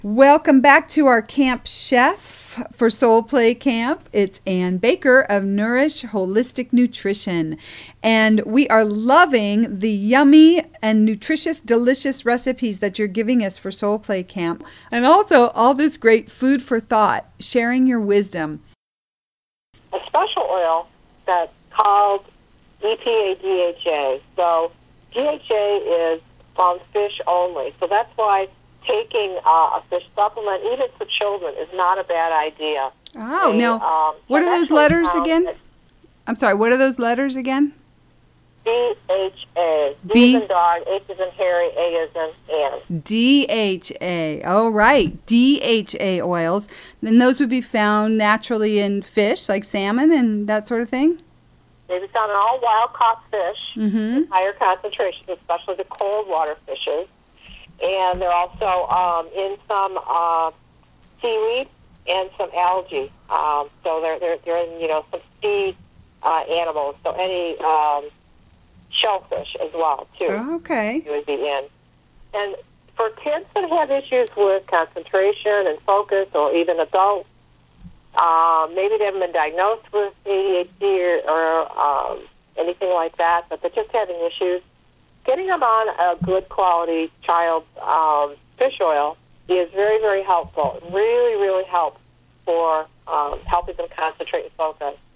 Welcome back to our camp chef for Soul Play Camp. It's Ann Baker of Nourish Holistic Nutrition. And we are loving the yummy and nutritious, delicious recipes that you're giving us for Soul Play Camp. And also all this great food for thought, sharing your wisdom. A special oil that's called EPA DHA. So DHA is from fish only. So that's why taking a fish supplement, even for children, is not a bad idea. Oh, now, what are those letters again? I'm sorry, what are those letters again? DHA. D as in dog, H as in Harry, A as in Ann. DHA. Oh, right. DHA oils. Then those would be found naturally in fish, like salmon and that sort of thing? They be found in all wild-caught fish, in higher concentrations, especially the cold water fishes. And they're also in some seaweed and some algae. So they're in some sea animals. So any shellfish as well too. Okay. You would be in. And for kids that have issues with concentration and focus, or even adults, maybe they haven't been diagnosed with ADHD or anything like that, but they're just having issues. Getting them on a good quality child fish oil is very, very helpful. It really, really helps for helping them concentrate and focus.